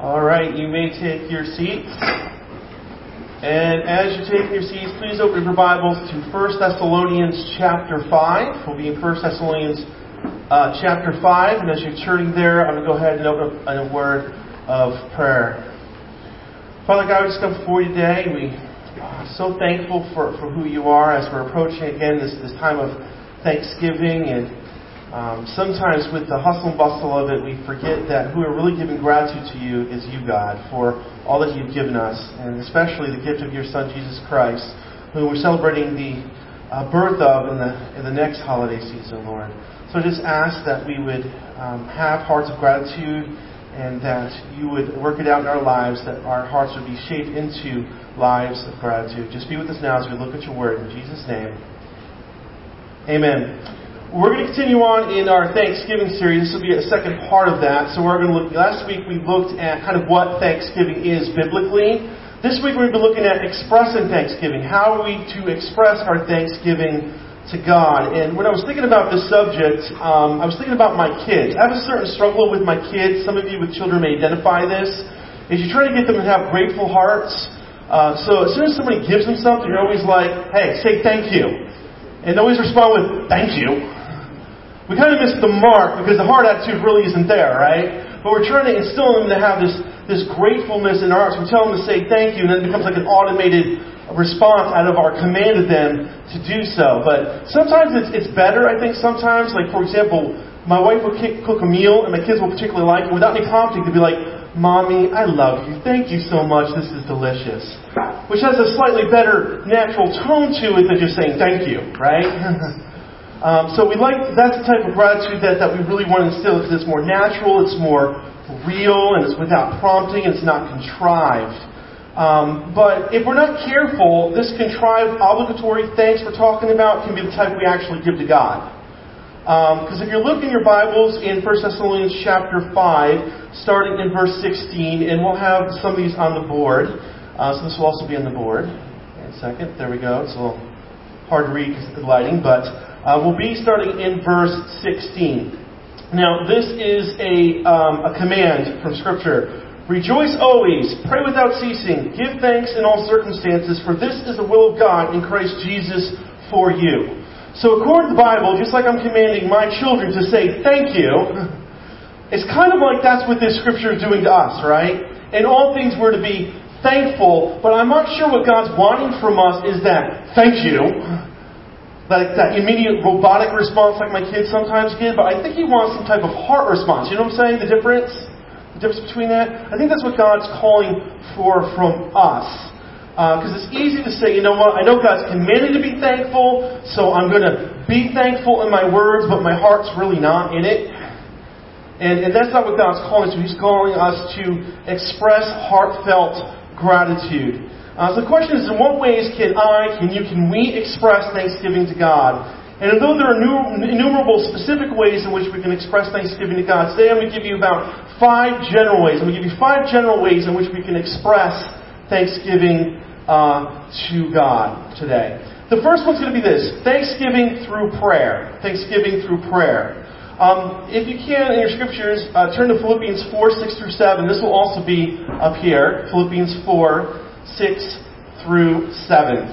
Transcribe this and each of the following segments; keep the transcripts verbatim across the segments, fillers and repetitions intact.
All right, you may take your seats. And as you take your seats, please open your Bibles to First Thessalonians chapter five. We'll be in First Thessalonians uh, chapter five. And as you're turning there, I'm going to go ahead and open up in a word of prayer. Father God, we just come before you today. We are so thankful for, for who you are as we're approaching again this, this time of Thanksgiving. And Um, sometimes with the hustle and bustle of it, we forget that who are really giving gratitude to you is you, God, for all that you've given us, and especially the gift of your Son, Jesus Christ, who we're celebrating the uh, birth of in the in the next holiday season, Lord. So just ask that we would um, have hearts of gratitude, and that you would work it out in our lives, that our hearts would be shaped into lives of gratitude. Just be with us now as we look at your word. In Jesus' name, amen. We're going to continue on in our Thanksgiving series. This will be a second part of that. So we're going to look. Last week we looked at kind of what Thanksgiving is biblically. This week we're going to be looking at expressing Thanksgiving. How are we to express our Thanksgiving to God? And when I was thinking about this subject, um, I was thinking about my kids. I have a certain struggle with my kids. Some of you with children may identify this. Is you try to get them to have grateful hearts. Uh, so as soon as somebody gives them something, you're always like, "Hey, say thank you," and they always respond with "thank you." We kind of miss the mark because the heart attitude really isn't there, right? But we're trying to instill in them to have this, this gratefulness in our hearts. We tell them to say thank you, and then it becomes like an automated response out of our command of them to do so. But sometimes it's, it's better, I think, sometimes. Like, for example, my wife will cook a meal, and my kids will particularly like it, without any prompting, to be like, "Mommy, I love you. Thank you so much. This is delicious." Which has a slightly better natural tone to it than just saying thank you, right? Um, so we like, that's the type of gratitude that, that we really want to instill, because it's more natural, it's more real, and it's without prompting, and it's not contrived. Um, but if we're not careful, this contrived, obligatory thanks we're talking about can be the type we actually give to God. Because um, if you're looking in your Bibles in First Thessalonians chapter five, starting in verse sixteen, and we'll have some of these on the board. Uh, so this will also be on the board. Wait a second, there we go. It's a little hard to read because of the lighting, but Uh, we'll be starting in verse sixteen. Now, this is a, um, a command from Scripture. "Rejoice always, pray without ceasing, give thanks in all circumstances, for this is the will of God in Christ Jesus for you." So according to the Bible, just like I'm commanding my children to say thank you, it's kind of like that's what this Scripture is doing to us, right? In all things we're to be thankful, but I'm not sure what God's wanting from us is that thank you. Like that immediate robotic response like my kids sometimes give, but I think He wants some type of heart response. You know what I'm saying? The difference? The difference between that? I think that's what God's calling for from us. Because uh, it's easy to say, you know what, I know God's commanded to be thankful, so I'm going to be thankful in my words, but my heart's really not in it. And, and that's not what God's calling us to. He's calling us to express heartfelt gratitude. Uh, so the question is, in what ways can I, can you, can we express thanksgiving to God? And although there are innumerable specific ways in which we can express thanksgiving to God, today I'm going to give you about five general ways. I'm going to give you five general ways in which we can express thanksgiving uh, to God today. The first one's going to be this: thanksgiving through prayer. Thanksgiving through prayer. Um, if you can, in your scriptures, uh, turn to Philippians four, six through seven. This will also be up here. Philippians four, six through seven.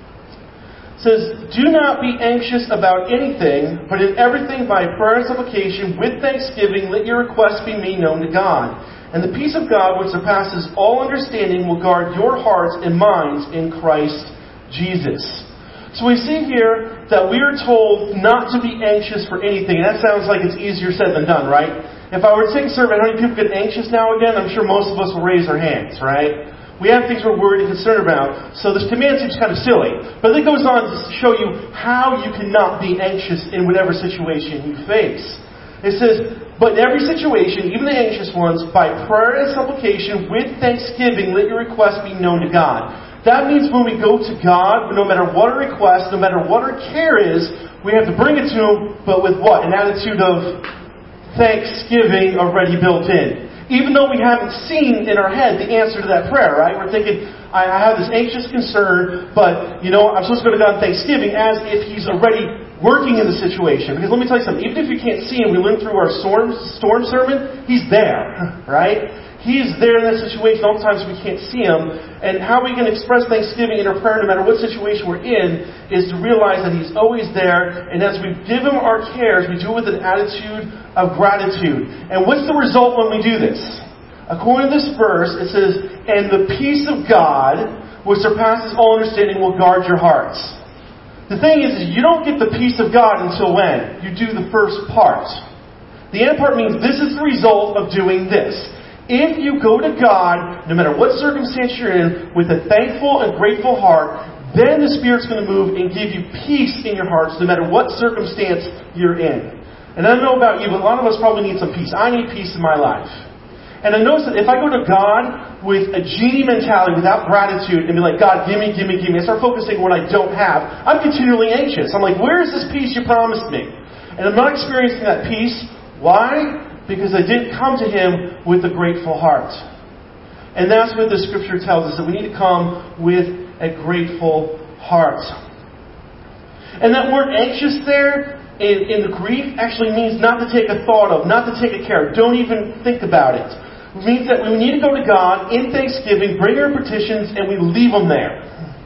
It says, "Do not be anxious about anything, but in everything by prayer and supplication with thanksgiving let your requests be made known to God. And the peace of God, which surpasses all understanding, will guard your hearts and minds in Christ Jesus." So we see here that we are told not to be anxious for anything. And that sounds like it's easier said than done, right? If I were to take a survey, how many people get anxious now again? I'm sure most of us will raise our hands, right? We have things we're worried and concerned about. So this command seems kind of silly. But it goes on to show you how you cannot be anxious in whatever situation you face. It says, "But in every situation, even the anxious ones, by prayer and supplication with thanksgiving, let your requests be known to God." That means when we go to God, no matter what our request, no matter what our care is, we have to bring it to Him, but with what? An attitude of thanksgiving already built in. Even though we haven't seen in our head the answer to that prayer, right? We're thinking, I have this anxious concern, but, you know, I'm supposed to go to God in thanksgiving as if He's already working in the situation. Because let me tell you something, even if you can't see Him, we went through our storm, storm sermon, He's there, right? He's there in that situation. Oftentimes we can't see Him. And how we can express thanksgiving in our prayer, no matter what situation we're in, is to realize that He's always there. And as we give Him our cares, we do it with an attitude of gratitude. And what's the result when we do this? According to this verse, it says, "And the peace of God, which surpasses all understanding, will guard your hearts." The thing is, is you don't get the peace of God until when? You do the first part. The end part means this is the result of doing this. If you go to God, no matter what circumstance you're in, with a thankful and grateful heart, then the Spirit's going to move and give you peace in your hearts, no matter what circumstance you're in. And I don't know about you, but a lot of us probably need some peace. I need peace in my life. And I notice that if I go to God with a genie mentality, without gratitude, and be like, "God, give me, give me, give me," I start focusing on what I don't have, I'm continually anxious. I'm like, "Where is this peace you promised me?" And I'm not experiencing that peace. Why? Because I didn't come to Him with a grateful heart. And that's what the Scripture tells us, that we need to come with a grateful heart. And that word anxious there, in, in the Greek, actually means not to take a thought of, not to take a care of. Don't even think about it. It means that we need to go to God in thanksgiving, bring our petitions, and we leave them there.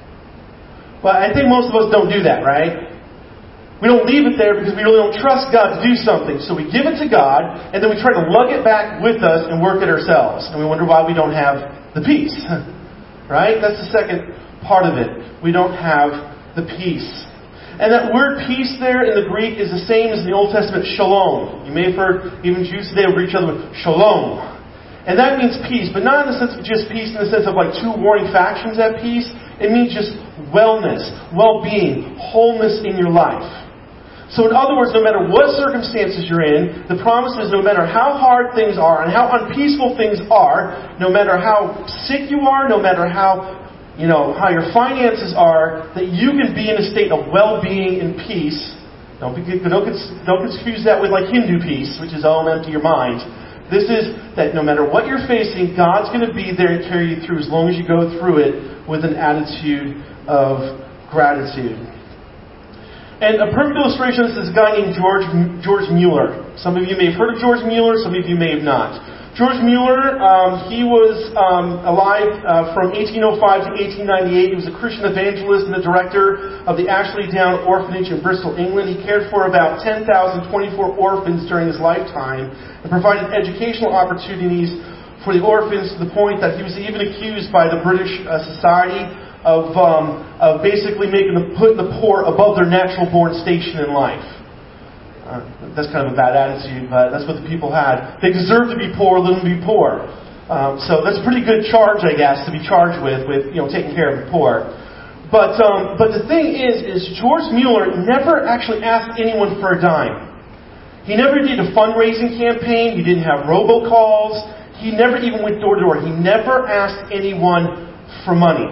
But I think most of us don't do that, right? We don't leave it there because we really don't trust God to do something. So we give it to God, and then we try to lug it back with us and work it ourselves. And we wonder why we don't have the peace. Right? That's the second part of it. We don't have the peace. And that word peace there in the Greek is the same as in the Old Testament, shalom. You may have heard even Jews today will greet each other with shalom. And that means peace, but not in the sense of just peace in the sense of like two warring factions at peace. It means just wellness, well-being, wholeness in your life. So in other words, no matter what circumstances you're in, the promise is no matter how hard things are and how unpeaceful things are, no matter how sick you are, no matter how, you know, how your finances are, that you can be in a state of well-being and peace. Don't, be, don't, don't confuse that with like Hindu peace, which is, oh, empty your mind. This is that no matter what you're facing, God's going to be there and carry you through as long as you go through it with an attitude of gratitude. And a perfect illustration of this is a guy named George George Mueller. Some of you may have heard of George Mueller, some of you may have not. George Mueller, um, he was um, alive uh, from eighteen oh five to eighteen ninety-eight. He was a Christian evangelist and the director of the Ashley Down Orphanage in Bristol, England. He cared for about ten thousand twenty-four orphans during his lifetime and provided educational opportunities for the orphans to the point that he was even accused by the British uh, Society of, um, of basically making the, putting the poor above their natural-born station in life. Uh, that's kind of a bad attitude, but that's what the people had. They deserve to be poor, let them be poor. Um, so that's a pretty good charge, I guess, to be charged with, with you know, taking care of the poor. But um, but the thing is, is George Mueller never actually asked anyone for a dime. He never did a fundraising campaign. He didn't have robocalls. He never even went door to door. He never asked anyone for money.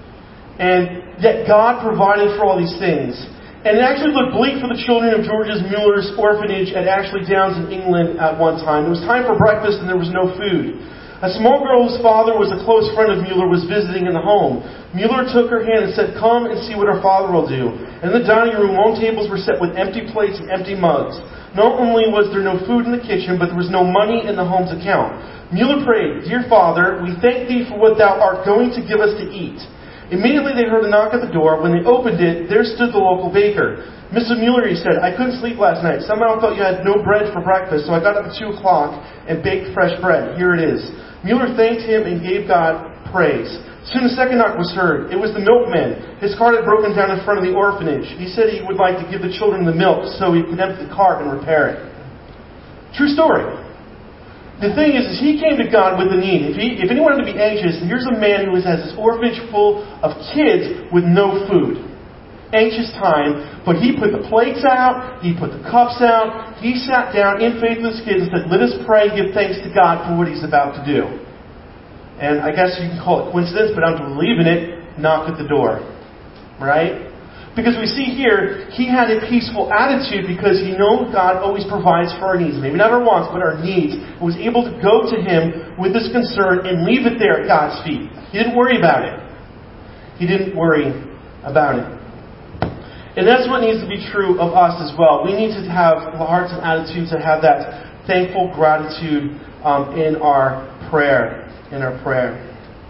And yet God provided for all these things. And it actually looked bleak for the children of George's Mueller's orphanage at Ashley Downs in England at one time. It was time for breakfast and there was no food. A small girl whose father was a close friend of Mueller was visiting in the home. Mueller took her hand and said, "Come and see what our father will do." In the dining room, long tables were set with empty plates and empty mugs. Not only was there no food in the kitchen, but there was no money in the home's account. Mueller prayed, "Dear Father, we thank Thee for what Thou art going to give us to eat." Immediately they heard a knock at the door. When they opened it, there stood the local baker. "Missus Mueller," he said, "I couldn't sleep last night. Somehow I thought you had no bread for breakfast, so I got up at two o'clock and baked fresh bread. Here it is." Mueller thanked him and gave God praise. Soon a second knock was heard. It was the milkman. His cart had broken down in front of the orphanage. He said he would like to give the children the milk so he could empty the cart and repair it. True story. The thing is, is he came to God with a need. If, he, if anyone wanted to be anxious, here's a man who has this orphanage full of kids with no food. Anxious time, but he put the plates out, he put the cups out, he sat down in faith with his kids and said, "Let us pray and give thanks to God for what He's about to do." And I guess you can call it coincidence, but I don't believe in it, knocked at the door. Right? Because we see here, he had a peaceful attitude because he knew God always provides for our needs. Maybe not our wants, but our needs. He was able to go to Him with this concern and leave it there at God's feet. He didn't worry about it. He didn't worry about it. And that's what needs to be true of us as well. We need to have hearts and attitudes that have that thankful gratitude um, in our prayer, in our prayer.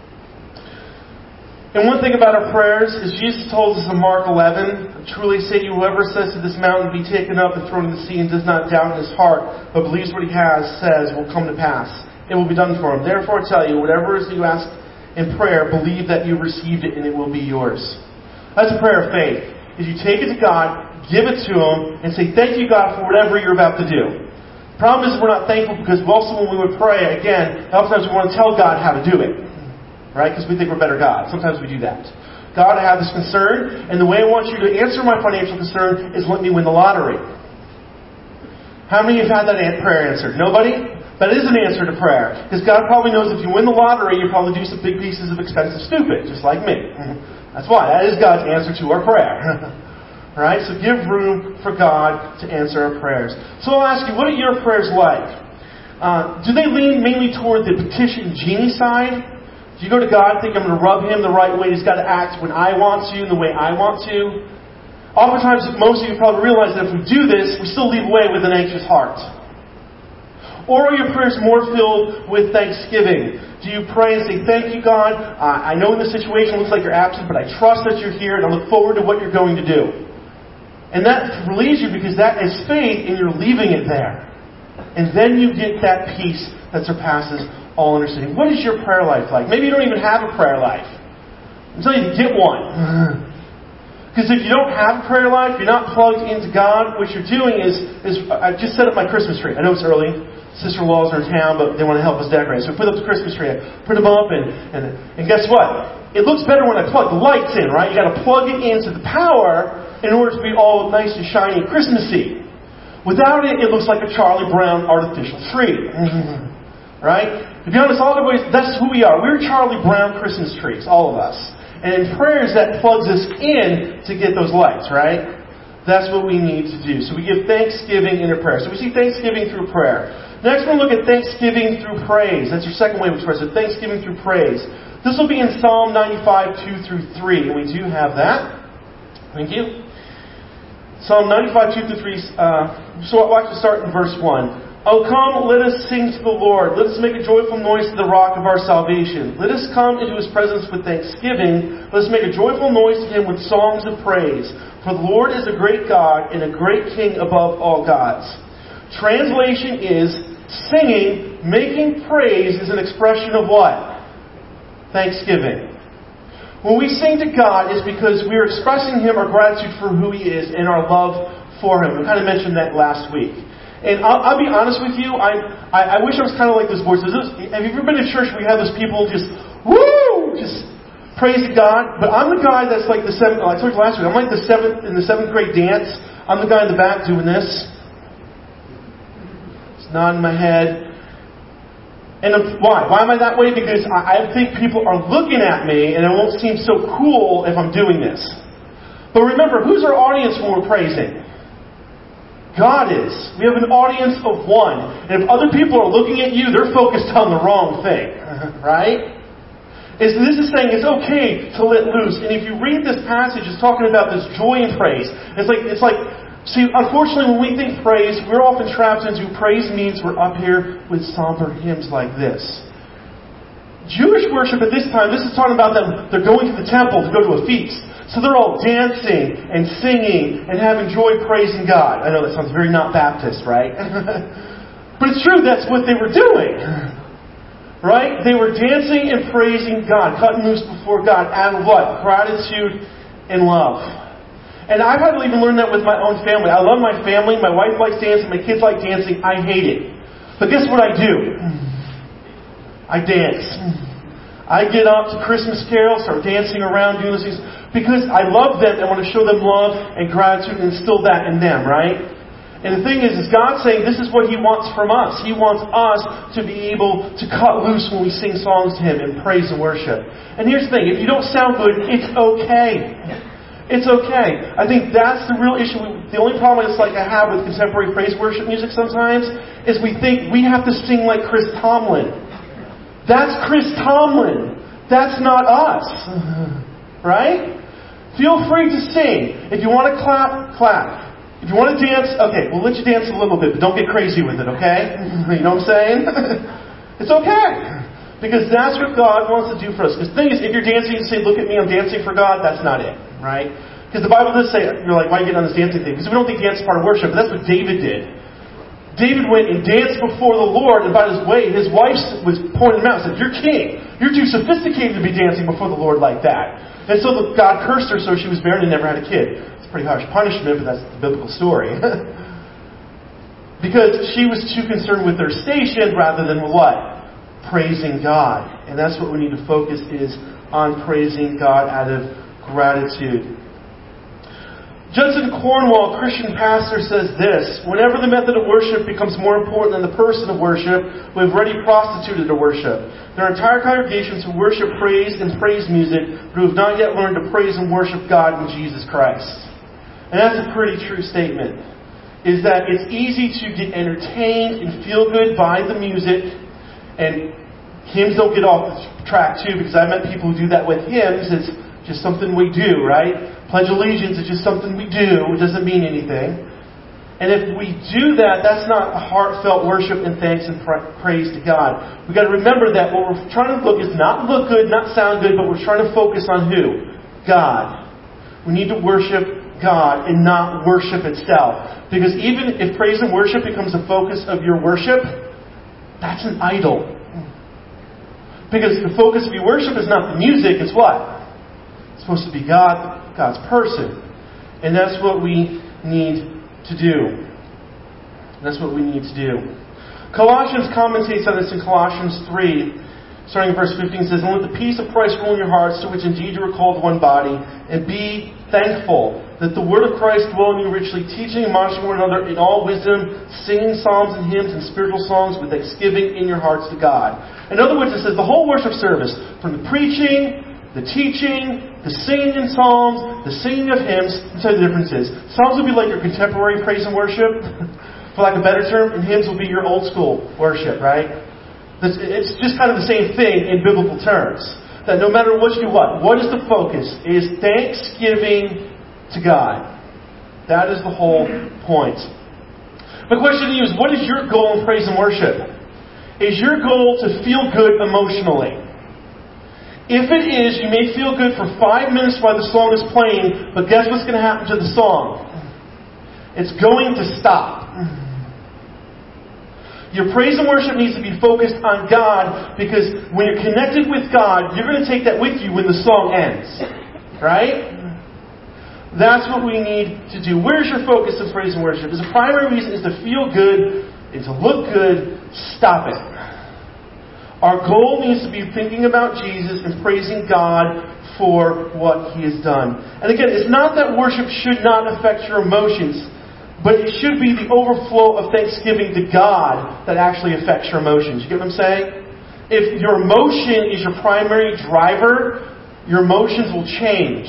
And one thing about our prayers is Jesus told us in Mark eleven, truly I say to you, whoever says to this mountain, be taken up and thrown in the sea, and does not doubt in his heart, but believes what he has, says, will come to pass. It will be done for him. Therefore I tell you, whatever it is you ask in prayer, believe that you received it, and it will be yours. That's a prayer of faith. Is you take it to God, give it to Him, and say, thank you, God, for whatever you're about to do. The problem is we're not thankful because also when we would pray, again, sometimes we want to tell God how to do it. Right? Because we think we're better God. Sometimes we do that. God, I have this concern, and the way I want you to answer my financial concern is let me win the lottery. How many of you have had that prayer answered? Nobody? That is an answer to prayer. Because God probably knows if you win the lottery, you'll probably do some big pieces of expensive stupid, just like me. That's why. That is God's answer to our prayer. Alright? So give room for God to answer our prayers. So I'll ask you, what are your prayers like? Uh, do they lean mainly toward the petition genie side? Do you go to God and think I'm going to rub Him the right way? He's got to act when I want to, the way I want to. Oftentimes, most of you probably realize that if we do this, we still leave away with an anxious heart. Or are your prayers more filled with thanksgiving? Do you pray and say, thank you, God. Uh, I know the situation looks like you're absent, but I trust that you're here, and I look forward to what you're going to do. And that relieves you because that is faith, and you're leaving it there. And then you get that peace that surpasses all understanding. What is your prayer life like? Maybe you don't even have a prayer life. I'm telling you to get one. Because if you don't have a prayer life, you're not plugged into God, what you're doing is, is I just set up my Christmas tree. I know it's early. Sister-in-laws are in town, but they want to help us decorate. So we put up the Christmas tree. I put them up, and, and, and guess what? It looks better when I plug the lights in, right? You got to plug it into the power in order to be all nice and shiny and Christmassy. Without it, it looks like a Charlie Brown artificial tree. Right? To be honest, all the ways, that's who we are. We're Charlie Brown Christmas trees, all of us. And in prayers, that plugs us in to get those lights, right? That's what we need to do. So we give thanksgiving in our prayer. So we see thanksgiving through prayer. Next, we're going to look at thanksgiving through praise. That's your second way we express it. Thanksgiving through praise. This will be in Psalm ninety-five, two through three. And we do have that. Thank you. Psalm ninety-five, two through three. Uh, so I'd like to start in verse one. Oh, come, let us sing to the Lord. Let us make a joyful noise to the rock of our salvation. Let us come into His presence with thanksgiving. Let us make a joyful noise to Him with songs of praise. For the Lord is a great God and a great King above all gods. Translation is, singing, making praise is an expression of what? Thanksgiving. When we sing to God, it's because we are expressing Him our gratitude for who He is and our love for Him. We kind of mentioned that last week. And I'll, I'll be honest with you, I, I I wish I was kind of like this voice. Have you ever been to church where you have those people just, woo, just praise God? But I'm the guy that's like the seventh, I told you last week, I'm like the seventh, in the seventh grade dance. I'm the guy in the back doing this. It's nodding my head. And why? Why am I that way? Because I, I think people are looking at me and it won't seem so cool if I'm doing this. But remember, who's our audience when we're praising? God is. We have an audience of one. And if other people are looking at you, they're focused on the wrong thing. Right? It's, this is saying it's okay to let loose. And if you read this passage, it's talking about this joy in praise. It's like, it's like, see, unfortunately when we think praise, we're often trapped into praise means we're up here with somber hymns like this. Jewish worship at this time, this is talking about them, they're going to the temple to go to a feast. So they're all dancing and singing and having joy praising God. I know that sounds very not Baptist, right? But it's true, that's what they were doing. Right? They were dancing and praising God, cutting loose before God out of what? Gratitude and love. And I've had to even learn that with my own family. I love my family. My wife likes dancing. My kids like dancing. I hate it. But guess what I do? I dance. I get up to Christmas carols, start dancing around, doing those things. Because I love them and want to show them love and gratitude and instill that in them, right? And the thing is, is God saying this is what He wants from us. He wants us to be able to cut loose when we sing songs to Him in praise and worship. And here's the thing, if you don't sound good, it's okay. It's okay. I think that's the real issue. The only problem it's like I have with contemporary praise worship music sometimes is we think we have to sing like Chris Tomlin. That's Chris Tomlin. That's not us. Right? Feel free to sing. If you want to clap, clap. If you want to dance, okay, we'll let you dance a little bit, but don't get crazy with it, okay? You know what I'm saying? It's okay. Because that's what God wants to do for us. Because the thing is, if you're dancing and say, look at me, I'm dancing for God, that's not it, right? Because the Bible does say, you're like, why are you getting on this dancing thing? Because we don't think dance is part of worship, but that's what David did. David went and danced before the Lord, and by his way, his wife was pointing him out and said, you're king. You're too sophisticated to be dancing before the Lord like that. And so the, God cursed her, so she was barren and never had a kid. It's a pretty harsh punishment, but that's the biblical story. Because she was too concerned with her station rather than what? Praising God. And that's what we need to focus is on praising God out of gratitude. Judson Cornwall, Christian pastor, says this: whenever the method of worship becomes more important than the person of worship, we've already prostituted the worship. There are entire congregations who worship praise and praise music, but who have not yet learned to praise and worship God in Jesus Christ. And that's a pretty true statement. Is that it's easy to get entertained and feel good by the music, and hymns don't get off the track too, because I've met people who do that with hymns. It's just something we do, right? Pledge allegiance is just something we do. It doesn't mean anything. And if we do that, that's not a heartfelt worship and thanks and pra- praise to God. We've got to remember that what we're trying to look is not look good, not sound good, but we're trying to focus on who? God. We need to worship God and not worship itself. Because even if praise and worship becomes the focus of your worship, that's an idol. Because the focus of your worship is not the music, it's what? It's supposed to be God, God's person. And that's what we need to do. That's what we need to do. Colossians commentates on this in Colossians three, starting in verse fifteen, says, and let the peace of Christ rule in your hearts, to which indeed you are called one body, and be thankful that the word of Christ dwell in you richly, teaching and admonishing one another in all wisdom, singing psalms and hymns and spiritual songs with thanksgiving in your hearts to God. In other words, it says the whole worship service, from the preaching, the teaching, the singing in psalms, the singing of hymns. Let's tell you the difference is. Psalms will be like your contemporary praise and worship, for lack of a better term, and hymns will be your old school worship, right? It's just kind of the same thing in biblical terms. That no matter what you do, what? What is the focus? It is thanksgiving to God. That is the whole point. My question to you is, what is your goal in praise and worship? Is your goal to feel good emotionally? If it is, you may feel good for five minutes while the song is playing, but guess what's going to happen to the song? It's going to stop. Your praise and worship needs to be focused on God, because when you're connected with God, you're going to take that with you when the song ends. Right? That's what we need to do. Where's your focus in praise and worship? Is the primary reason is to feel good, is to look good. Stop it. Our goal needs to be thinking about Jesus and praising God for what He has done. And again, it's not that worship should not affect your emotions, but it should be the overflow of thanksgiving to God that actually affects your emotions. You get what I'm saying? If your emotion is your primary driver, your emotions will change.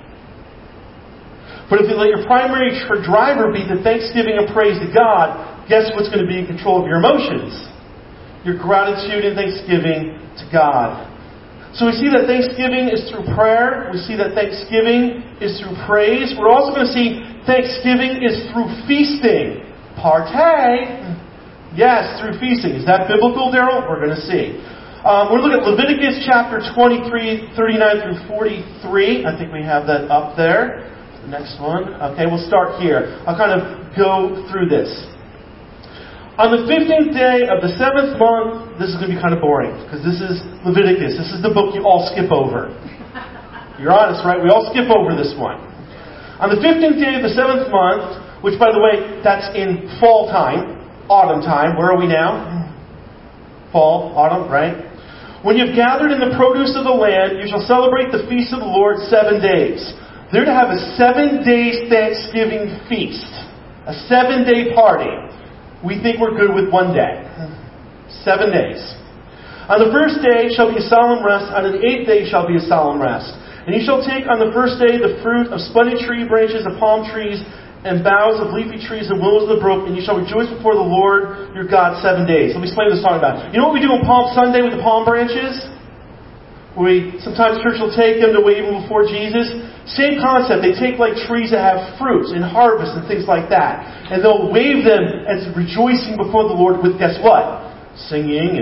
But if you let your primary driver be the thanksgiving and praise to God, guess what's going to be in control of your emotions? Your gratitude and thanksgiving to God. So we see that thanksgiving is through prayer. We see that thanksgiving is through praise. We're also going to see thanksgiving is through feasting. Partay. Yes, through feasting. Is that biblical, Daryl? We're going to see. Um, we're looking at Leviticus chapter twenty-three, thirty-nine through forty-three. I think we have that up there. The next one. Okay, we'll start here. I'll kind of go through this. On the fifteenth day of the seventh month, this is going to be kind of boring, because this is Leviticus. This is the book you all skip over. You're honest, right? We all skip over this one. On the fifteenth day of the seventh month, which, by the way, that's in fall time, autumn time. Where are we now? Fall, autumn, right? When you've gathered in the produce of the land, you shall celebrate the feast of the Lord seven days. They're to have a seven-day Thanksgiving feast. A seven-day party. We think we're good with one day. Seven days. On the first day shall be a solemn rest. On the eighth day shall be a solemn rest. And you shall take on the first day the fruit of splendid tree branches of palm trees and boughs of leafy trees and willows of the brook, and you shall rejoice before the Lord your God seven days. Let me explain this song about it. You know what we do on Palm Sunday with the palm branches? We sometimes church will take them to wave them before Jesus. Same concept. They take like trees that have fruits and harvest and things like that, and they'll wave them as rejoicing before the Lord with, guess what? Singing and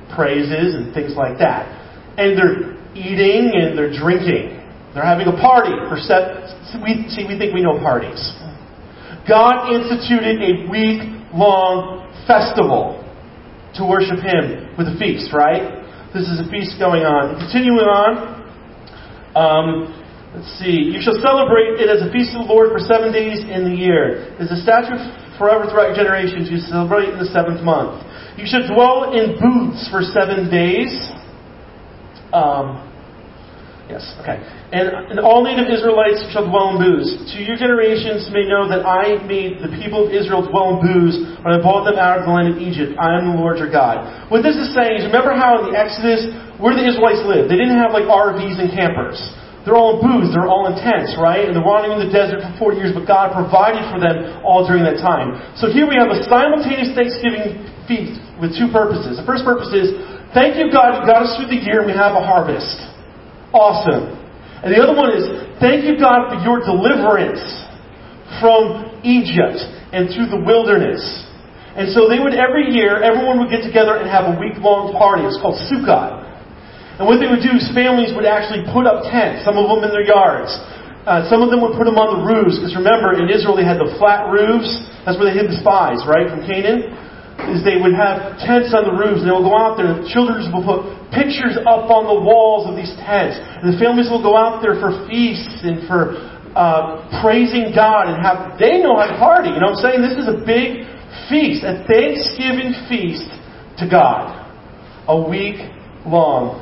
praises and things like that. And they're eating and they're drinking. They're having a party. For seven, we, see, we think we know parties. God instituted a week-long festival to worship Him with a feast, right? This is a feast going on. Continuing on, um, let's see. You shall celebrate it as a feast of the Lord for seven days in the year. It is a statute forever throughout your generations. You celebrate in the seventh month. You should dwell in booths for seven days. Um, yes, okay. And, and all native Israelites shall dwell in booths. To your generations may know that I made the people of Israel dwell in booths when I brought them out of the land of Egypt. I am the Lord your God. What this is saying is, remember how in the Exodus, where the Israelites lived? They didn't have like R Vs and campers. They're all in booths. They're all in tents, right? And they're wandering in the desert for forty years, but God provided for them all during that time. So here we have a simultaneous Thanksgiving feast with two purposes. The first purpose is, thank you, God, you got us through the year and we have a harvest. Awesome. And the other one is, thank you, God, for your deliverance from Egypt and through the wilderness. And so they would, every year, everyone would get together and have a week-long party. It was called Sukkot. And what they would do is families would actually put up tents, some of them in their yards. Uh, some of them would put them on the roofs, because remember, in Israel they had the flat roofs. That's where they hid the spies, right, from Canaan. Is they would have tents on the roofs, and they would go out there, and the children will put pictures up on the walls of these tents. And the families will go out there for feasts and for uh, praising God, and have, they know how to party. You know what I'm saying? This is a big feast, a Thanksgiving feast to God. A week long.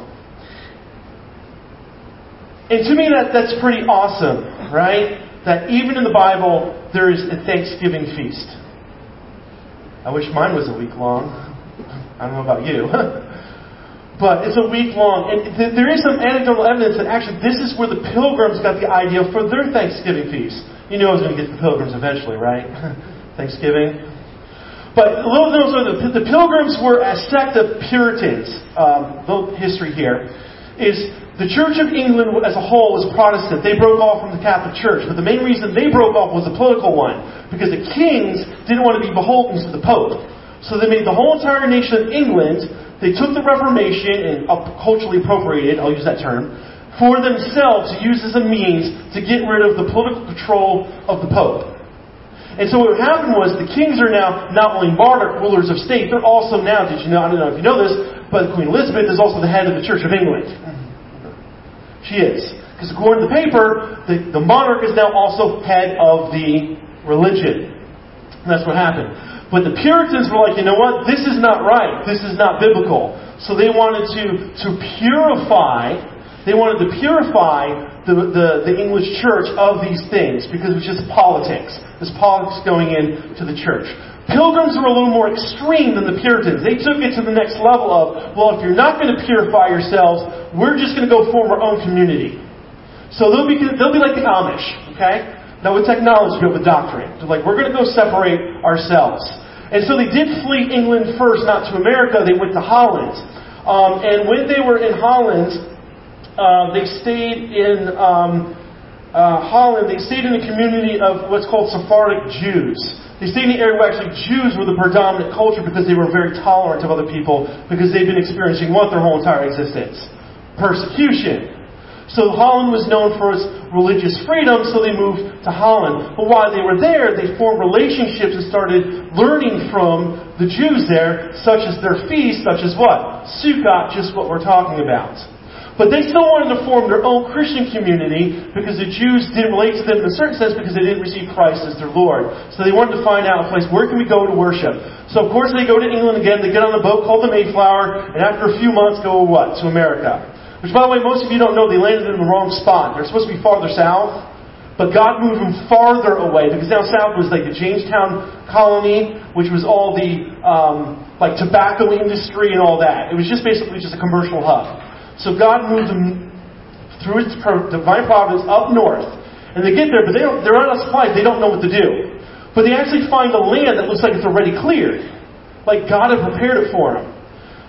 And to me, that, that's pretty awesome, right? That even in the Bible, there is a Thanksgiving feast. I wish mine was a week long. I don't know about you. But it's a week long. And th- there is some anecdotal evidence that actually this is where the Pilgrims got the idea for their Thanksgiving feast. You knew I was going to get to the Pilgrims eventually, right? Thanksgiving. But a little known, the, the Pilgrims were a sect of Puritans. Um, little history here is the Church of England as a whole was Protestant. They broke off from the Catholic Church. But the main reason they broke off was a political one. Because the kings didn't want to be beholden to the Pope. So they made the whole entire nation of England, they took the Reformation and culturally appropriated, I'll use that term, for themselves to use as a means to get rid of the political control of the Pope. And so what happened was the kings are now not only monarch rulers of state, they're also now, did you know, I don't know if you know this, but Queen Elizabeth is also the head of the Church of England. She is. Because according to the paper, the, the monarch is now also head of the religion. And that's what happened. But the Puritans were like, you know what? This is not right. This is not biblical. So they wanted to, to purify, they wanted to purify the, the, the English church of these things because it was just politics. There's politics going into the church. Pilgrims were a little more extreme than the Puritans. They took it to the next level of, well, if you're not going to purify yourselves, we're just going to go form our own community. So they'll be, they'll be like the Amish, okay? Not with technology, but with doctrine. They're like, we're going to go separate ourselves. And so they did flee England first, not to America. They went to Holland. Um, and when they were in Holland, uh, they stayed in um, uh, Holland. They stayed in a community of what's called Sephardic Jews. They stayed in the area where actually Jews were the predominant culture because they were very tolerant of other people because they've been experiencing what their whole entire existence? Persecution. So Holland was known for its religious freedom, so they moved to Holland. But while they were there, they formed relationships and started learning from the Jews there, such as their feast, such as what? Sukkot, just what we're talking about. But they still wanted to form their own Christian community because the Jews didn't relate to them in a certain sense because they didn't receive Christ as their Lord. So they wanted to find out a place, where can we go to worship? So of course they go to England again, they get on a boat called the Mayflower, and after a few months go what? To America. Which, by the way, most of you don't know, they landed in the wrong spot. They're supposed to be farther south, but God moved them farther away because down south was like the Jamestown colony, which was all the um, like tobacco industry and all that. It was just basically just a commercial hub. So God moved them through His divine providence up north, and they get there, but they don't, they're not supplied. They don't know what to do. But they actually find a land that looks like it's already cleared, like God had prepared it for them.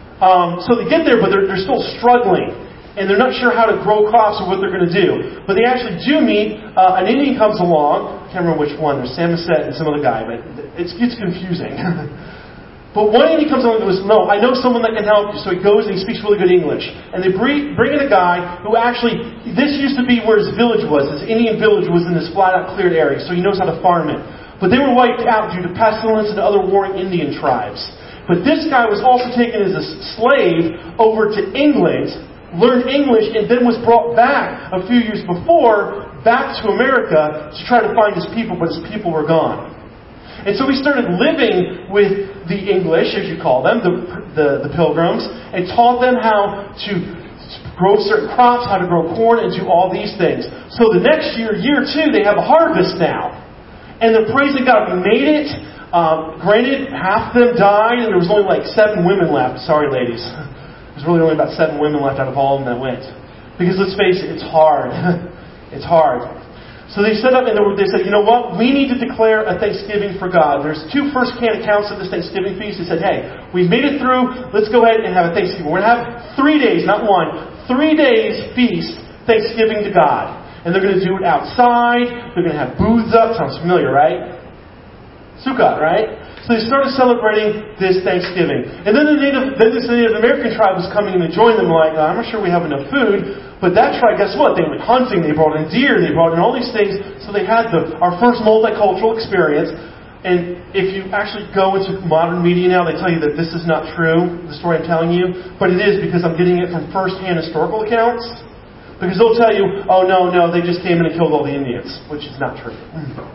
Um, so they get there, but they're, they're still struggling. And they're not sure how to grow crops or what they're going to do. But they actually do meet, uh, an Indian comes along. I can't remember which one. There's Samoset and some other guy, but it gets confusing. But one Indian comes along and goes, no, I know someone that can help you. So he goes and he speaks really good English. And they bring, bring in a guy who actually, this used to be where his village was. This Indian village was in this flat-out cleared area, so he knows how to farm it. But they were wiped out due to pestilence and other warring Indian tribes. But this guy was also taken as a slave over to England, learned English, and then was brought back a few years before, back to America to try to find his people, but his people were gone. And so he started living with the English, as you call them, the, the, the pilgrims, and taught them how to grow certain crops, how to grow corn, and do all these things. So the next year, year two, they have a harvest now. And they're praising God. We made it. Um, granted, half of them died, and there was only like seven women left. Sorry, ladies. There's really only about seven women left out of all of them that went. Because let's face it, it's hard. It's hard. So they set up and they said, you know what? We need to declare a Thanksgiving for God. There's two first-hand accounts of this Thanksgiving feast. They said, hey, we've made it through. Let's go ahead and have a Thanksgiving. We're going to have three days, not one, three days feast, Thanksgiving to God. And they're going to do it outside. They're going to have booths up. Sounds familiar, right? Sukkot, right? So they started celebrating this Thanksgiving. And then the Native, then this Native American tribe was coming in to join them like, I'm not sure we have enough food. But that tribe, guess what? They went hunting, they brought in deer, they brought in all these things. So they had the our first multicultural experience. And if you actually go into modern media now, they tell you that this is not true, the story I'm telling you. But it is, because I'm getting it from first-hand historical accounts. Because they'll tell you, oh no, no, they just came in and killed all the Indians. Which is not true.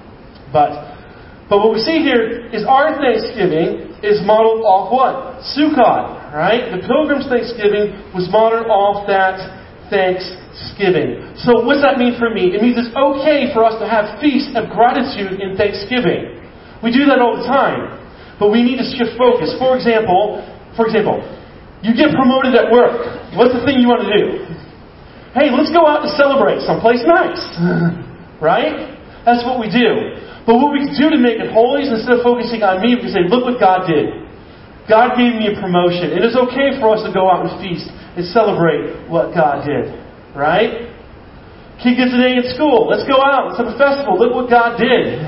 But... But what we see here is our Thanksgiving is modeled off what? Sukkot, right? The Pilgrims' Thanksgiving was modeled off that Thanksgiving. So what's that mean for me? It means it's okay for us to have feasts of gratitude in Thanksgiving. We do that all the time. But we need to shift focus. For example, for example, you get promoted at work. What's the thing you want to do? Hey, let's go out and celebrate someplace nice. Right? That's what we do. But what we do to make it holy is instead of focusing on me, we can say, look what God did. God gave me a promotion. And it's okay for us to go out and feast and celebrate what God did. Right? Kid gets an A in school. Let's go out. Let's have a festival. Look what God did.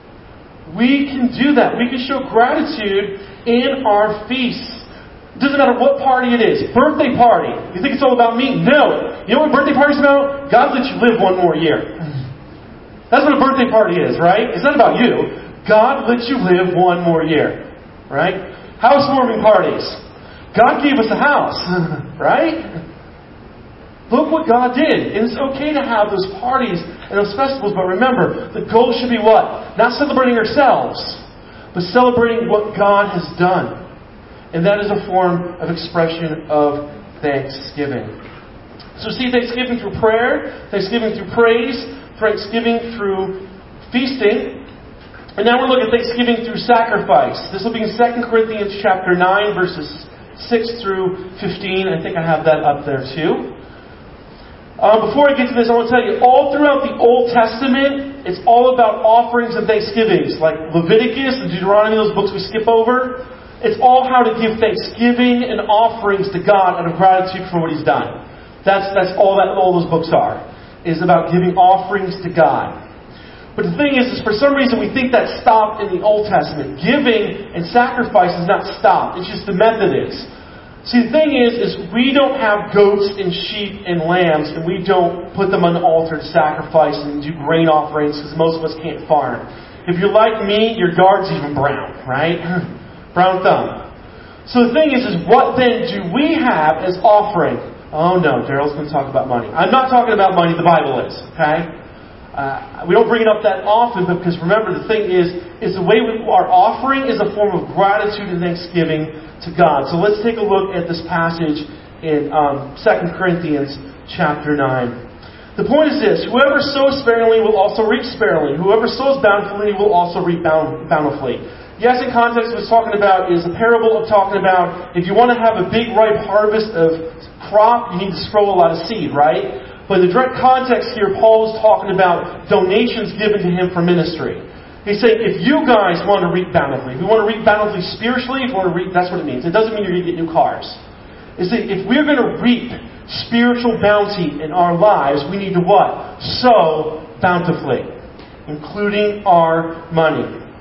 We can do that. We can show gratitude in our feasts. It doesn't matter what party it is. Birthday party. You think it's all about me? No. You know what a birthday party's about? God lets you live one more year. That's what a birthday party is, right? It's not about you. God lets you live one more year. Right? Housewarming parties. God gave us a house. Right? Look what God did. And it's okay to have those parties and those festivals, but remember, the goal should be what? Not celebrating ourselves, but celebrating what God has done. And that is a form of expression of thanksgiving. So see Thanksgiving through prayer, Thanksgiving through praise, Thanksgiving through feasting. And now we're looking at Thanksgiving through sacrifice. This will be in Second Corinthians chapter nine, verses six through fifteen. I think I have that up there too. Um, before I get to this, I want to tell you, all throughout the Old Testament, it's all about offerings and thanksgivings. Like Leviticus and Deuteronomy, those books we skip over. It's all how to give thanksgiving and offerings to God out of gratitude for what He's done. That's, that's all that all those books are. Is about giving offerings to God. But the thing is, is for some reason we think that stopped in the Old Testament. Giving and sacrifice is not stopped. It's just the method is. See, the thing is, is we don't have goats and sheep and lambs, and we don't put them on the altar to sacrifice and do grain offerings, because most of us can't farm. If you're like me, your yard's even brown, right? Brown thumb. So the thing is, is what then do we have as offering? Oh no, Daryl's going to talk about money. I'm not talking about money, the Bible is, okay? Uh, we don't bring it up that often, because remember, the thing is, is the way we, our offering is a form of gratitude and thanksgiving to God. So let's take a look at this passage in um, Second Corinthians chapter nine. The point is this: whoever sows sparingly will also reap sparingly. Whoever sows bountifully will also reap bountifully. Yes, in context, what it's talking about is a parable of talking about if you want to have a big ripe harvest of crop, you need to sow a lot of seed, right? But in the direct context here, Paul is talking about donations given to him for ministry. He's saying, if you guys want to reap bountifully, if you want to reap bountifully spiritually, if you want to reap, that's what it means. It doesn't mean you're going to get new cars. It's that if we're going to reap spiritual bounty in our lives, we need to what? Sow bountifully, including our money.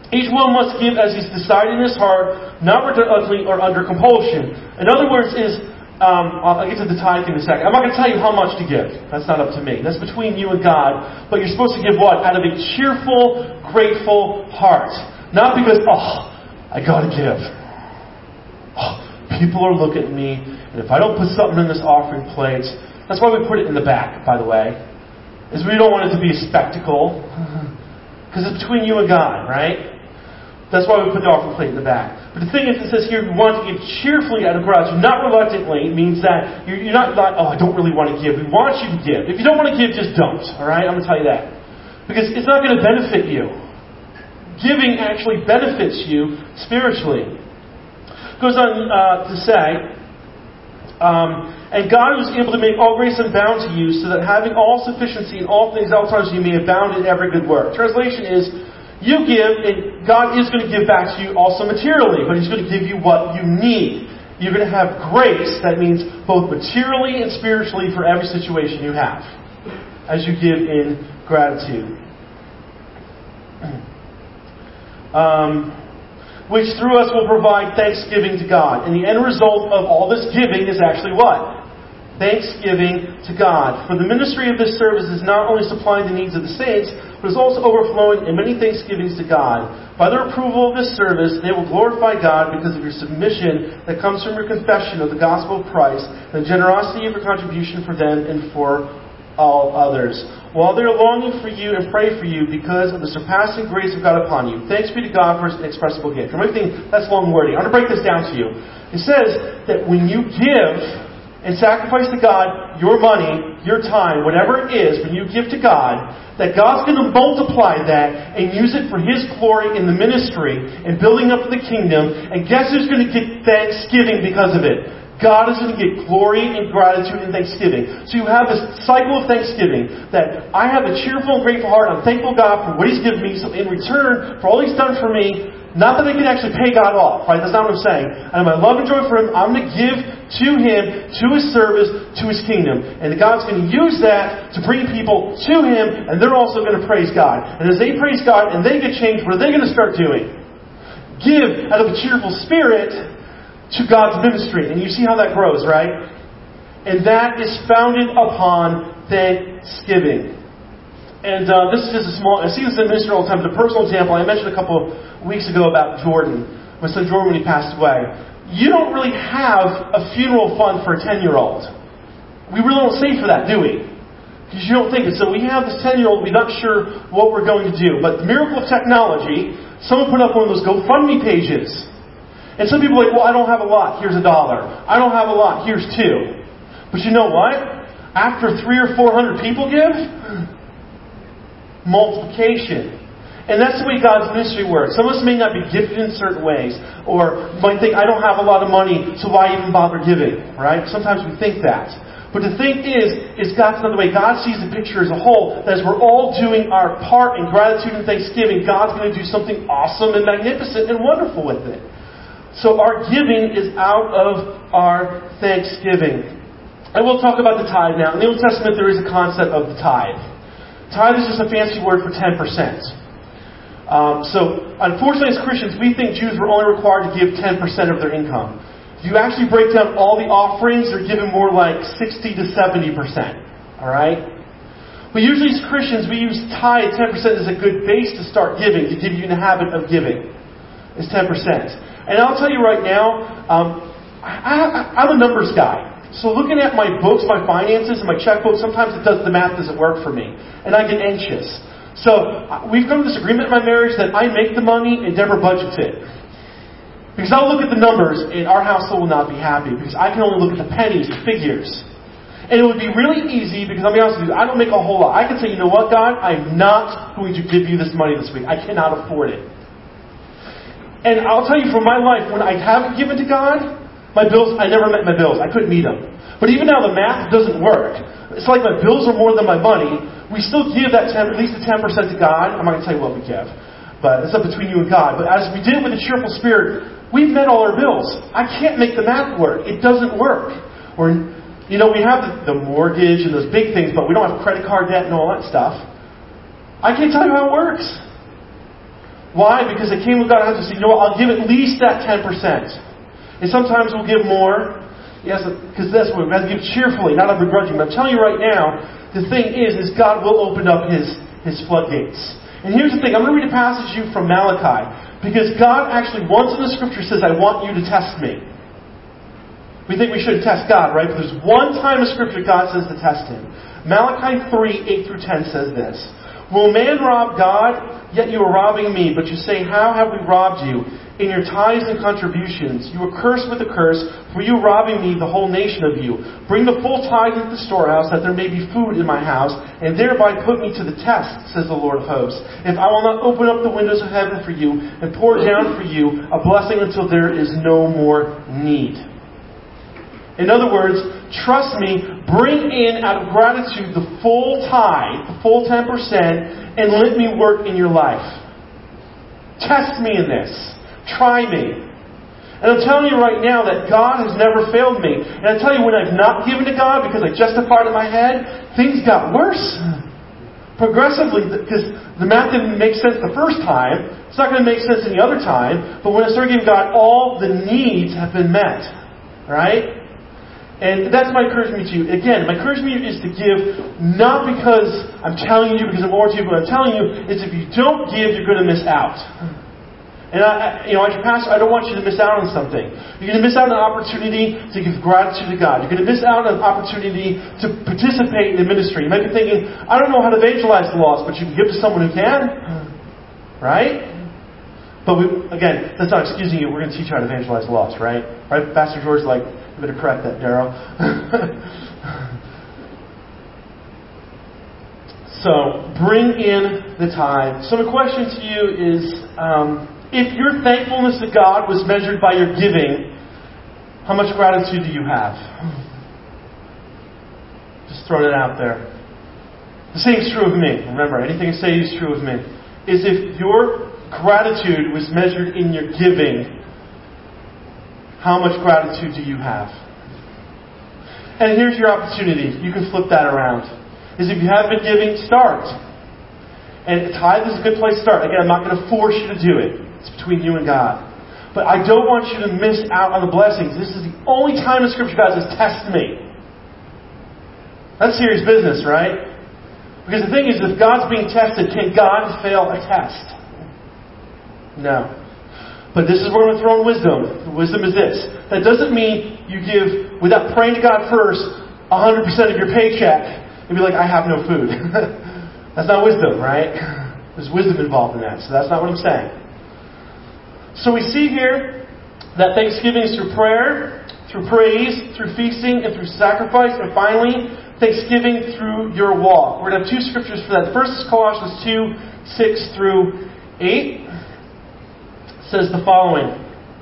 Each one must give as he's decided in his heart, not reluctantly or under compulsion. In other words, is um, I'll get to the tithe in a second. I'm not going to tell you how much to give. That's not up to me. That's between you and God. But you're supposed to give what? Out of a cheerful, grateful heart. Not because, oh, I got to give. Oh, people are looking at me, and if I don't put something in this offering plate, that's why we put it in the back, by the way, is we don't want it to be a spectacle. Because it's between you and God, right? That's why we put the offering plate in the back. But the thing is, it says here, we want to give cheerfully out of gratitude, not reluctantly. It means that you're, you're not like, oh, I don't really want to give. We want you to give. If you don't want to give, just don't. All right? I'm going to tell you that. Because it's not going to benefit you. Giving actually benefits you spiritually. It goes on uh, to say, um, and God was able to make all grace abound to you, so that having all sufficiency in all things outside you may abound in every good work. Translation is, you give, and God is going to give back to you also materially, but He's going to give you what you need. You're going to have grace, that means both materially and spiritually for every situation you have, as you give in gratitude. Um, which through us will provide thanksgiving to God. And the end result of all this giving is actually what? Thanksgiving to God. For the ministry of this service is not only supplying the needs of the saints, but is also overflowing in many thanksgivings to God. By their approval of this service, they will glorify God because of your submission that comes from your confession of the gospel of Christ, and the generosity of your contribution for them and for all others. While they are longing for you and pray for you because of the surpassing grace of God upon you. Thanks be to God for His inexpressible gift. You might think that's long wording. I'm going to break this down to you. It says that when you give and sacrifice to God your money, your time, whatever it is, when you give to God, that God's going to multiply that and use it for His glory in the ministry and building up the kingdom. And guess who's going to get thanksgiving because of it? God is going to get glory and gratitude and thanksgiving. So you have this cycle of thanksgiving that I have a cheerful and grateful heart. I'm thankful God for what He's given me. So in return for all He's done for me, not that I can actually pay God off, right? That's not what I'm saying. And my love and joy for Him, I'm going to give to Him, to His service, to His kingdom. And God's going to use that to bring people to Him, and they're also going to praise God. And as they praise God and they get changed, what are they going to start doing? Give out of a cheerful spirit to God's ministry. And you see how that grows, right? And that is founded upon thanksgiving. And uh, this is just a small... I see this in ministry all the time. It's a personal example. I mentioned a couple of weeks ago about Jordan. My son Jordan, when he passed away. You don't really have a funeral fund for a ten-year-old. We really don't save for that, do we? Because you don't think it. So we have this ten-year-old. We're not sure what we're going to do. But the miracle of technology, someone put up one of those GoFundMe pages. And some people are like, well, I don't have a lot. Here's a dollar. I don't have a lot. Here's two. But you know what? After three or four hundred people give, multiplication. And that's the way God's ministry works. Some of us may not be gifted in certain ways, or might think, I don't have a lot of money, so why even bother giving? Right? Sometimes we think that. But the thing is, is God's another way. God sees the picture as a whole. That as we're all doing our part in gratitude and thanksgiving, God's going to do something awesome and magnificent and wonderful with it. So our giving is out of our thanksgiving. And we'll talk about the tithe now. In the Old Testament, there is a concept of the tithe. Tithe is just a fancy word for ten percent. Um, so, unfortunately, as Christians, we think Jews were only required to give ten percent of their income. If you actually break down all the offerings, they're given more like sixty to seventy percent. Alright? But usually as Christians, we use tithe ten percent as a good base to start giving, to give you the habit of giving. It's ten percent. And I'll tell you right now, um, I, I, I'm a numbers guy. So looking at my books, my finances, and my checkbook, sometimes it does the math doesn't work for me. And I get anxious. So we've come to this agreement in my marriage that I make the money and Deborah budgets it. Because I'll look at the numbers and our household will not be happy. Because I can only look at the pennies, the figures. And it would be really easy, because I'll be honest with you, I don't make a whole lot. I can say, you know what, God? I'm not going to give you this money this week. I cannot afford it. And I'll tell you from my life, when I haven't given to God, my bills, I never met my bills. I couldn't meet them. But even now the math doesn't work. It's like my bills are more than my money. We still give that ten, at least the ten percent to God. I'm not going to tell you what we give. But it's up between you and God. But as we did it with a cheerful spirit, we've met all our bills. I can't make the math work. It doesn't work. Or, you know, we have the, the mortgage and those big things, but we don't have credit card debt and all that stuff. I can't tell you how it works. Why? Because they came with God and said, you know what, I'll give at least that ten percent. And sometimes we'll give more. Yes, because that's what we have to give cheerfully, not begrudgingly. But I'm telling you right now, the thing is, is God will open up His, His floodgates. And here's the thing. I'm going to read a passage to you from Malachi. Because God actually, once in the Scripture, says, I want you to test me. We think we shouldn't test God, right? But there's one time in Scripture God says to test Him. Malachi three, eight through ten says this. Will man rob God? Yet you are robbing me. But you say, how have we robbed you? In your tithes and contributions. You are cursed with a curse, for you robbing me, the whole nation of you. Bring the full tithe into the storehouse, that there may be food in my house, and thereby put me to the test, says the Lord of hosts. If I will not open up the windows of heaven for you, and pour down for you a blessing until there is no more need. In other words, trust me, bring in out of gratitude the full tithe, the full ten percent, and let me work in your life. Test me in this. Try me. And I'm telling you right now that God has never failed me. And I tell you, when I've not given to God because I justified it in my head, things got worse. Progressively, because the math didn't make sense the first time. It's not going to make sense any other time. But when I start giving God, all the needs have been met. Right? And that's my encouragement to you. Again, my encouragement is to give not because I'm telling you, because I'm more to you, but I'm telling you is if you don't give, you're going to miss out. And I, you know, as your pastor, I don't want you to miss out on something. You're going to miss out on an opportunity to give gratitude to God. You're going to miss out on an opportunity to participate in the ministry. You might be thinking, I don't know how to evangelize the lost, but you can give to someone who can. Right? But we, again, that's not excusing you. We're going to teach you how to evangelize the lost, right? Right? Pastor George's like, you better correct that, Darryl. So, bring in the tithe. So the question to you is, um, if your thankfulness to God was measured by your giving, how much gratitude do you have? Just throwing it out there. The same is true of me. Remember, anything I say is true of me. Is if your gratitude was measured in your giving, how much gratitude do you have? And here's your opportunity. You can flip that around. Is if you have been giving, start. And tithe is a good place to start. Again, I'm not going to force you to do it. It's between you and God. But I don't want you to miss out on the blessings. This is the only time in Scripture God says, test me. That's serious business, right? Because the thing is, if God's being tested, can God fail a test? No. But this is where we're throwing wisdom. The wisdom is this. That doesn't mean you give, without praying to God first, one hundred percent of your paycheck and be like, I have no food. That's not wisdom, right? There's wisdom involved in that. So that's not what I'm saying. So we see here that thanksgiving is through prayer, through praise, through feasting, and through sacrifice. And finally, thanksgiving through your walk. We're going to have two scriptures for that. The first is Colossians two, six through eight. It says the following.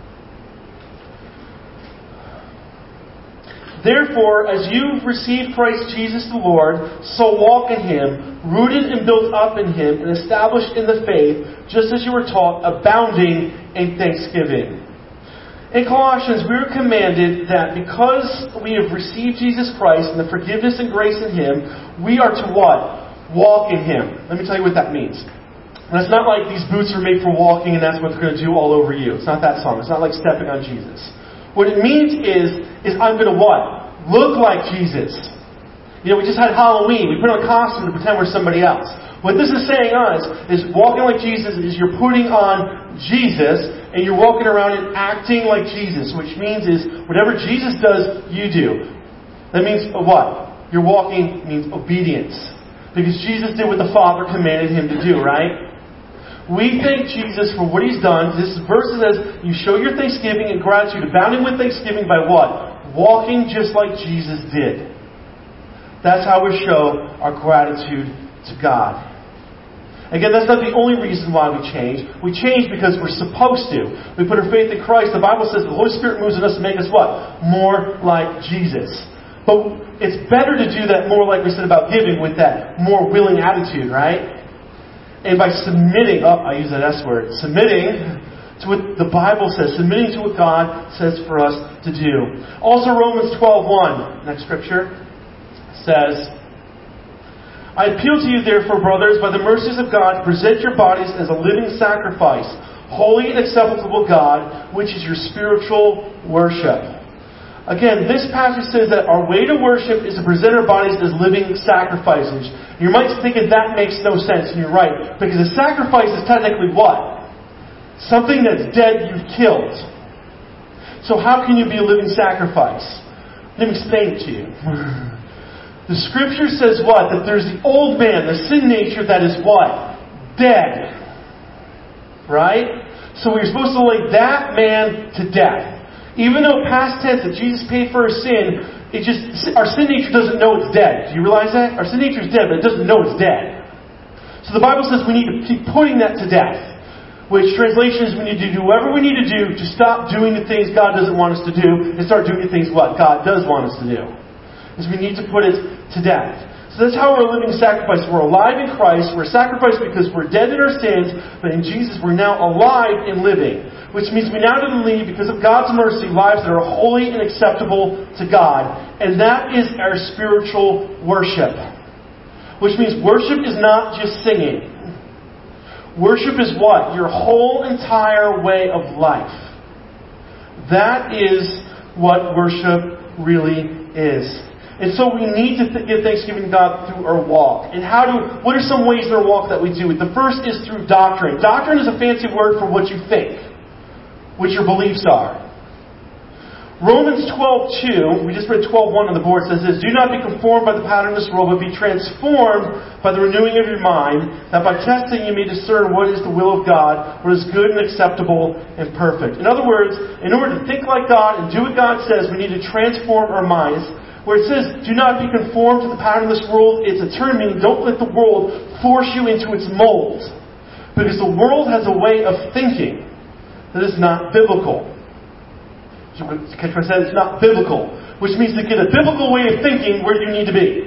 Therefore, as you've received Christ Jesus the Lord, so walk in Him, rooted and built up in Him, and established in the faith, just as you were taught, abounding in thanksgiving. In Colossians, we are commanded that because we have received Jesus Christ and the forgiveness and grace in Him, we are to what? Walk in Him. Let me tell you what that means. And it's not like these boots are made for walking and that's what they're going to do all over you. It's not that song. It's not like stepping on Jesus. What it means is, is I'm going to what? Look like Jesus. You know, we just had Halloween. We put on a costume to pretend we're somebody else. What this is saying us is walking like Jesus is you're putting on Jesus and you're walking around and acting like Jesus, which means is whatever Jesus does, you do. That means what? Your walking means obedience. Because Jesus did what the Father commanded Him to do, right? We thank Jesus for what He's done. This verse says, you show your thanksgiving and gratitude, abounding with thanksgiving by what? Walking just like Jesus did. That's how we show our gratitude to God. Again, that's not the only reason why we change. We change because we're supposed to. We put our faith in Christ. The Bible says the Holy Spirit moves in us to make us what? More like Jesus. But it's better to do that more like we said about giving with that more willing attitude, right? And by submitting, oh, I use that S word, submitting to what the Bible says, submitting to what God says for us to do. Also Romans twelve one, next scripture, says, I appeal to you, therefore, brothers, by the mercies of God, to present your bodies as a living sacrifice, holy and acceptable to God, which is your spiritual worship. Again, this passage says that our way to worship is to present our bodies as living sacrifices. You might think that that makes no sense, and you're right. Because a sacrifice is technically what? Something that's dead you've killed. So how can you be a living sacrifice? Let me explain it to you. The Scripture says what? That there's the old man, the sin nature that is what? Dead. Right? So we're supposed to lay that man to death. Even though past tense that Jesus paid for our sin, it just our sin nature doesn't know it's dead. Do you realize that? Our sin nature is dead, but it doesn't know it's dead. So the Bible says we need to keep putting that to death. Which translation is we need to do whatever we need to do to stop doing the things God doesn't want us to do and start doing the things what God does want us to do. Is we need to put it to death. So that's how we're a living sacrifice. We're alive in Christ. We're a sacrifice because we're dead in our sins, but in Jesus we're now alive and living. Which means we now can lead, because of God's mercy, lives that are holy and acceptable to God. And that is our spiritual worship. Which means worship is not just singing. Worship is what? Your whole entire way of life. That is what worship really is. And so we need to th- give thanksgiving to God through our walk. And how do? What are some ways in our walk that we do it? The first is through doctrine. Doctrine is a fancy word for what you think, what your beliefs are. Romans twelve two, we just read twelve one on the board, says this: do not be conformed by the pattern of this world, but be transformed by the renewing of your mind, that by testing you may discern what is the will of God, what is good and acceptable and perfect. In other words, in order to think like God and do what God says, we need to transform our minds. Where it says, do not be conformed to the pattern of this world, it's a term meaning don't let the world force you into its mold. Because the world has a way of thinking that is not biblical. Catch what I said? It's not biblical. Which means to get a biblical way of thinking, where do you need to be?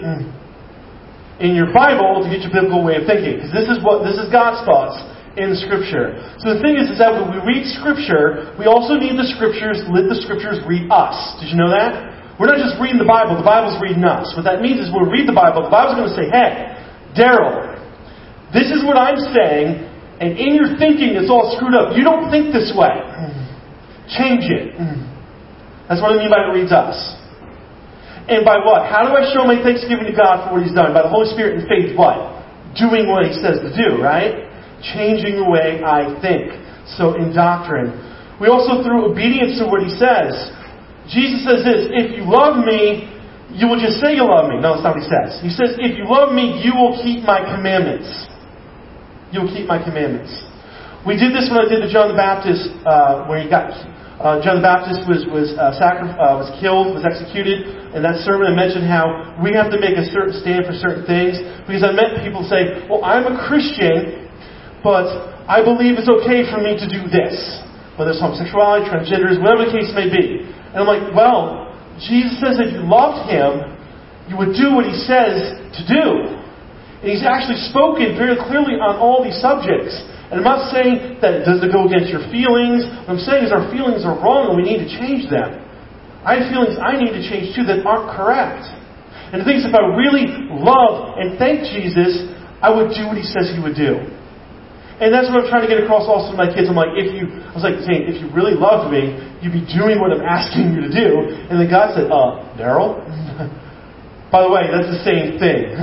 In your Bible to get your biblical way of thinking. Because this is what this is God's thoughts in Scripture. So the thing is, is that when we read Scripture, we also need the Scriptures, let the Scriptures read us. Did you know that? We're not just reading the Bible, the Bible's reading us. What that means is when we read the Bible, the Bible's going to say, hey, Daryl, this is what I'm saying, and in your thinking it's all screwed up. You don't think this way. Change it. That's what I mean by it reads us. And by what? How do I show my thanksgiving to God for what He's done? By the Holy Spirit and faith, what? Doing what He says to do, right? Changing the way I think. So in doctrine. We also, through obedience to what He says. Jesus says this: if you love me, you will just say you love me. No, that's not what He says. He says, if you love me, you will keep my commandments. You will keep my commandments. We did this when I did the John the Baptist, uh, where he got... Uh, John the Baptist was was uh, sacri- uh, was killed, was executed. In that sermon, I mentioned how we have to make a certain stand for certain things. Because I met people say, "Well, I'm a Christian, but I believe it's okay for me to do this, whether it's homosexuality, transgenders, whatever the case may be." And I'm like, "Well, Jesus says if you loved Him, you would do what He says to do." And He's actually spoken very clearly on all these subjects. And I'm not saying that it doesn't go against your feelings. What I'm saying is our feelings are wrong and we need to change them. I have feelings I need to change too that aren't correct. And the thing is, if I really love and thank Jesus, I would do what He says He would do. And that's what I'm trying to get across also to my kids. I'm like, if you, I was like saying, if you really loved me, you'd be doing what I'm asking you to do. And then God said, uh, Daryl? By the way, that's the same thing.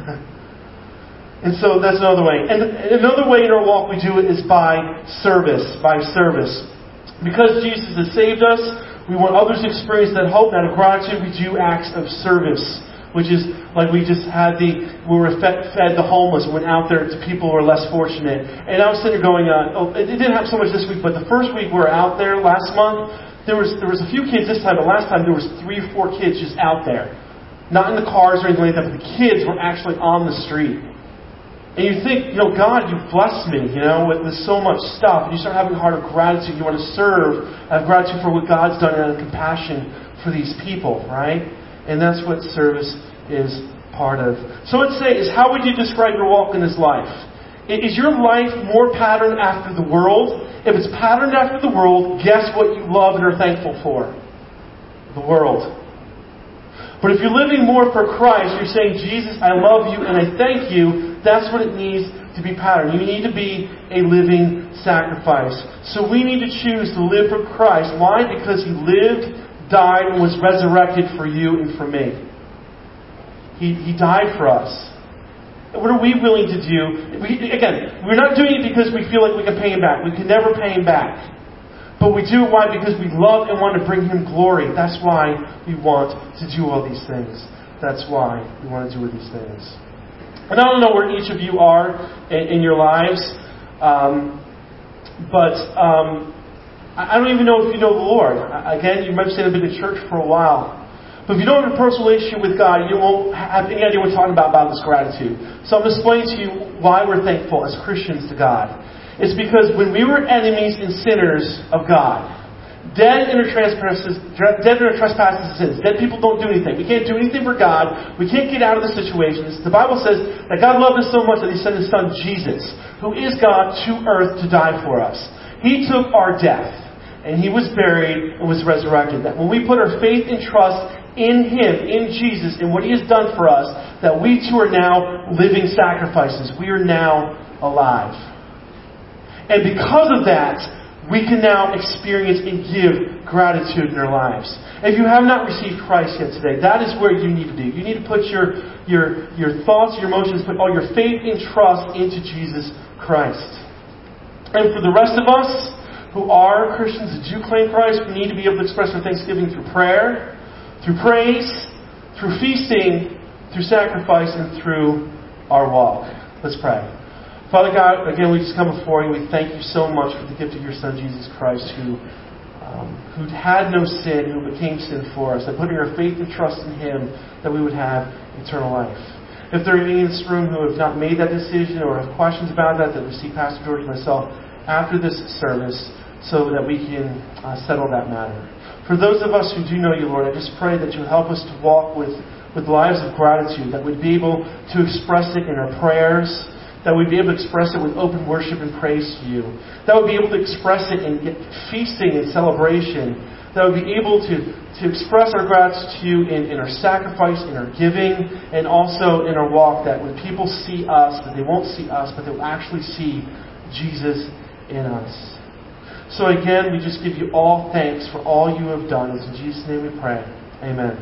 And so that's another way. And another way in our walk we do it is by service. By service. Because Jesus has saved us, we want others to experience that hope. And out of gratitude, we do acts of service. Which is like we just had the, we were fed, fed the homeless, went out there to people who are less fortunate. And I was sitting there going, uh, oh, it didn't happen so much this week, but the first week we were out there last month, there was there was a few kids this time, but last time there was three or four kids just out there. Not in the cars or anything like that, but the kids were actually on the street. And you think, you know, God, you've blessed me, you know, with, with so much stuff. And you start having a heart of gratitude. You want to serve, have gratitude for what God's done and compassion for these people, right? And that's what service is part of. So let's say, is how would you describe your walk in this life? Is your life more patterned after the world? If it's patterned after the world, guess what you love and are thankful for? The world. But if you're living more for Christ, you're saying, Jesus, I love you and I thank you, that's what it needs to be patterned. You need to be a living sacrifice. So we need to choose to live for Christ. Why? Because He lived, died, and was resurrected for you and for me. He, he died for us. What are we willing to do? We, again, we're not doing it because we feel like we can pay Him back. We can never pay Him back. But we do it why? Because we love and want to bring Him glory. That's why we want to do all these things. That's why we want to do all these things. And I don't know where each of you are in, in your lives, um, but um, I don't even know if you know the Lord. Again, you might have been in church for a while. But if you don't have a personal relationship with God, you won't have any idea what we're talking about about this gratitude. So I'm going to explain to you why we're thankful as Christians to God. It's because when we were enemies and sinners of God, dead in our trespasses, dead in our trespasses and sins, dead people don't do anything. We can't do anything for God. We can't get out of the situations. The Bible says that God loved us so much that He sent His Son Jesus, who is God, to earth to die for us. He took our death, and He was buried and was resurrected. That when we put our faith and trust in Him, in Jesus, and what He has done for us, that we too are now living sacrifices. We are now alive. And because of that, we can now experience and give gratitude in our lives. If you have not received Christ yet today, that is where you need to be. You need to put your, your, your thoughts, your emotions, put all your faith and trust into Jesus Christ. And for the rest of us who are Christians that do claim Christ, we need to be able to express our thanksgiving through prayer, through praise, through feasting, through sacrifice, and through our walk. Let's pray. Father God, again, we just come before You. We thank You so much for the gift of Your Son, Jesus Christ, who um, who had no sin, who became sin for us, and putting our faith and trust in Him that we would have eternal life. If there are any in this room who have not made that decision or have questions about that, that we see Pastor George and myself after this service so that we can uh, settle that matter. For those of us who do know You, Lord, I just pray that You help us to walk with, with lives of gratitude, that we'd be able to express it in our prayers, that we'd be able to express it with open worship and praise to You, that we'd be able to express it in feasting and celebration, that we'd be able to, to express our gratitude to You in, in our sacrifice, in our giving, and also in our walk, that when people see us, that they won't see us, but they'll actually see Jesus in us. So again, we just give You all thanks for all You have done. It's in Jesus' name we pray. Amen.